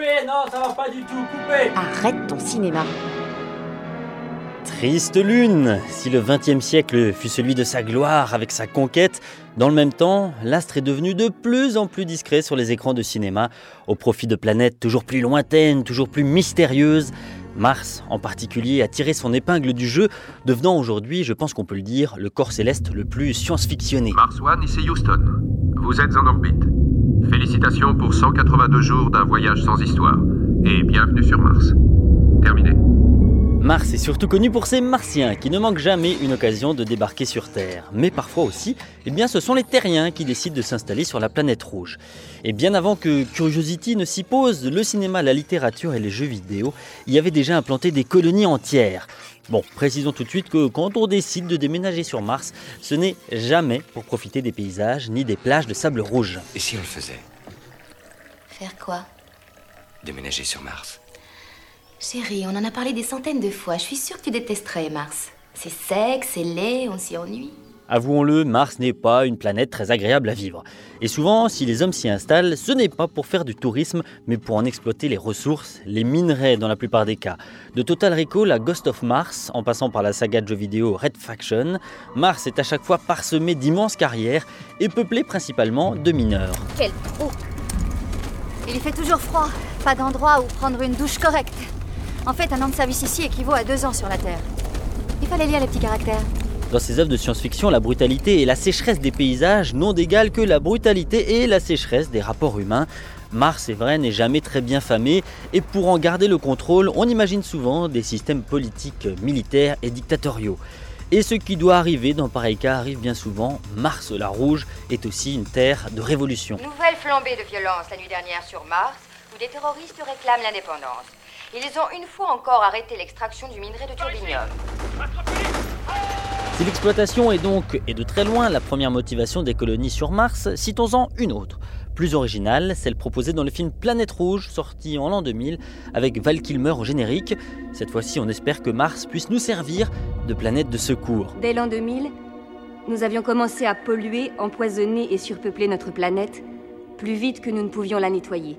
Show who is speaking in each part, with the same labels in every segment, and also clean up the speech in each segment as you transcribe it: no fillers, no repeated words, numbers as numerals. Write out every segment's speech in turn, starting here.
Speaker 1: coupez, non, ça va pas du tout, coupez.
Speaker 2: Arrête ton cinéma.
Speaker 3: Triste lune. Si le XXe siècle fut celui de sa gloire avec sa conquête, dans le même temps, l'astre est devenu de plus en plus discret sur les écrans de cinéma, au profit de planètes toujours plus lointaines, toujours plus mystérieuses. Mars, en particulier, a tiré son épingle du jeu, devenant aujourd'hui, je pense qu'on peut le dire, le corps céleste le plus science-fictionné.
Speaker 4: Mars One, ici Houston. Vous êtes en orbite. Félicitations pour 182 jours d'un voyage sans histoire. Et bienvenue sur Mars. Terminé.
Speaker 3: Mars est surtout connu pour ses martiens qui ne manquent jamais une occasion de débarquer sur Terre. Mais parfois aussi, ce sont les terriens qui décident de s'installer sur la planète rouge. Et bien avant que Curiosity ne s'y pose, le cinéma, la littérature et les jeux vidéo y avaient déjà implanté des colonies entières. Bon, précisons tout de suite que quand on décide de déménager sur Mars, ce n'est jamais pour profiter des paysages ni des plages de sable rouge.
Speaker 5: Et si on le faisait?
Speaker 2: Faire quoi?
Speaker 5: Déménager sur Mars.
Speaker 2: Chérie, on en a parlé des centaines de fois. Je suis sûre que tu détesterais Mars. C'est sec, c'est laid, on s'y ennuie.
Speaker 3: Avouons-le, Mars n'est pas une planète très agréable à vivre. Et souvent, si les hommes s'y installent, ce n'est pas pour faire du tourisme, mais pour en exploiter les ressources, les minerais dans la plupart des cas. De Total Recall à Ghost of Mars, en passant par la saga de jeux vidéo Red Faction, Mars est à chaque fois parsemé d'immenses carrières et peuplé principalement de mineurs.
Speaker 6: Quel trou! Il y fait toujours froid, pas d'endroit où prendre une douche correcte. En fait, un an de service ici équivaut à 2 ans sur la Terre. Il fallait lire les petits caractères.
Speaker 3: Dans ces œuvres de science-fiction, la brutalité et la sécheresse des paysages n'ont d'égal que la brutalité et la sécheresse des rapports humains. Mars, c'est vrai, n'est jamais très bien famé, et pour en garder le contrôle, on imagine souvent des systèmes politiques, militaires et dictatoriaux. Et ce qui doit arriver dans pareil cas arrive bien souvent. Mars, la rouge, est aussi une terre de révolution.
Speaker 7: Nouvelle flambée de violence la nuit dernière sur Mars, où des terroristes réclament l'indépendance. Ils ont une fois encore arrêté l'extraction du minerai de turbinium.
Speaker 3: Si l'exploitation est donc, et de très loin, la première motivation des colonies sur Mars, citons-en une autre. Plus originale, celle proposée dans le film Planète Rouge, sorti en l'an 2000, avec Val Kilmer au générique. Cette fois-ci, on espère que Mars puisse nous servir de planète de secours.
Speaker 8: Dès l'an 2000, nous avions commencé à polluer, empoisonner et surpeupler notre planète, plus vite que nous ne pouvions la nettoyer.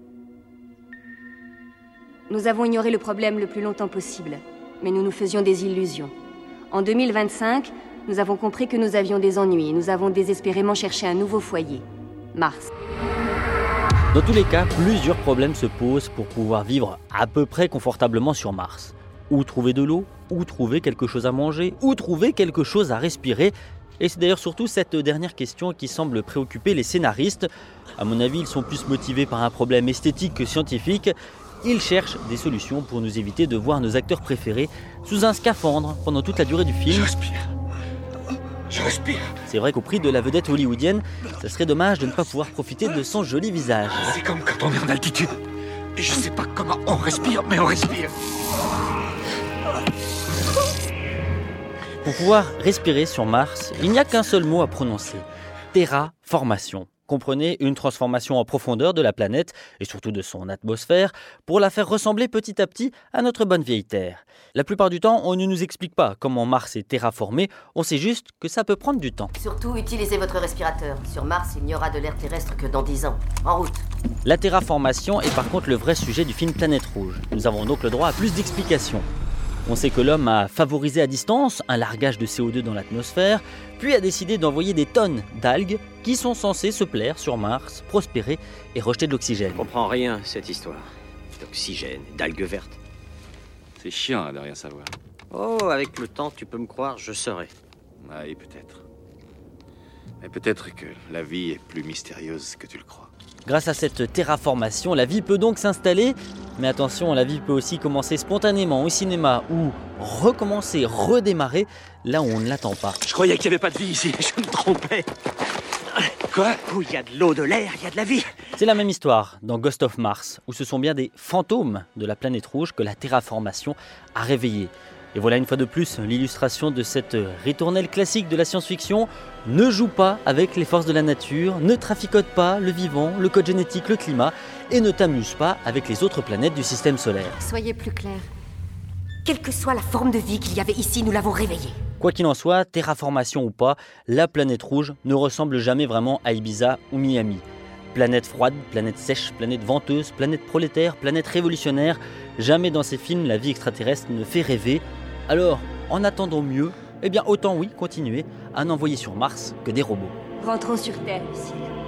Speaker 8: Nous avons ignoré le problème le plus longtemps possible, mais nous nous faisions des illusions. En 2025, nous avons compris que nous avions des ennuis et nous avons désespérément cherché un nouveau foyer, Mars.
Speaker 3: Dans tous les cas, plusieurs problèmes se posent pour pouvoir vivre à peu près confortablement sur Mars. Où trouver de l'eau? Où trouver quelque chose à manger? Où trouver quelque chose à respirer? Et c'est d'ailleurs surtout cette dernière question qui semble préoccuper les scénaristes. À mon avis, ils sont plus motivés par un problème esthétique que scientifique. Ils cherchent des solutions pour nous éviter de voir nos acteurs préférés sous un scaphandre pendant toute la durée du film.
Speaker 5: Je respire.
Speaker 3: C'est vrai qu'au prix de la vedette hollywoodienne, ça serait dommage de ne pas pouvoir profiter de son joli visage.
Speaker 5: C'est comme quand on est en altitude. Et je sais pas comment on respire, mais on respire.
Speaker 3: Pour pouvoir respirer sur Mars, il n'y a qu'un seul mot à prononcer. Terraformation. Comprenez une transformation en profondeur de la planète et surtout de son atmosphère pour la faire ressembler petit à petit à notre bonne vieille Terre. La plupart du temps, on ne nous explique pas comment Mars est terraformé, on sait juste que ça peut prendre du temps.
Speaker 9: Surtout, utilisez votre respirateur. Sur Mars, il n'y aura de l'air terrestre que dans 10 ans. En route.
Speaker 3: La terraformation est par contre le vrai sujet du film Planète Rouge. Nous avons donc le droit à plus d'explications. On sait que l'homme a favorisé à distance un largage de CO2 dans l'atmosphère, puis a décidé d'envoyer des tonnes d'algues qui sont censées se plaire sur Mars, prospérer et rejeter de l'oxygène.
Speaker 10: Je comprends rien, cette histoire. D'oxygène, d'algues vertes.
Speaker 11: C'est chiant de rien savoir.
Speaker 10: Oh, avec le temps, tu peux me croire, je saurai.
Speaker 11: Oui, peut-être. Mais peut-être que la vie est plus mystérieuse que tu le crois.
Speaker 3: Grâce à cette terraformation, la vie peut donc s'installer. Mais attention, la vie peut aussi commencer spontanément au cinéma ou recommencer, redémarrer là où on ne l'attend pas.
Speaker 10: Je croyais qu'il n'y avait pas de vie ici, je me trompais. Quoi? Où il y a de l'eau, de l'air, il y a de la vie.
Speaker 3: C'est la même histoire dans Ghost of Mars, où ce sont bien des fantômes de la planète rouge que la terraformation a réveillés. Et voilà une fois de plus l'illustration de cette ritournelle classique de la science-fiction. Ne joue pas avec les forces de la nature, ne traficote pas le vivant, le code génétique, le climat, et ne t'amuse pas avec les autres planètes du système solaire.
Speaker 6: Soyez plus clair.
Speaker 9: Quelle que soit la forme de vie qu'il y avait ici, nous l'avons réveillée.
Speaker 3: Quoi qu'il en soit, terraformation ou pas, la planète rouge ne ressemble jamais vraiment à Ibiza ou Miami. Planète froide, planète sèche, planète venteuse, planète prolétaire, planète révolutionnaire. Jamais dans ces films la vie extraterrestre ne fait rêver. Alors, en attendant mieux, eh bien autant oui, continuer à n'envoyer sur Mars que des robots.
Speaker 8: Rentrons sur Terre, Lucille.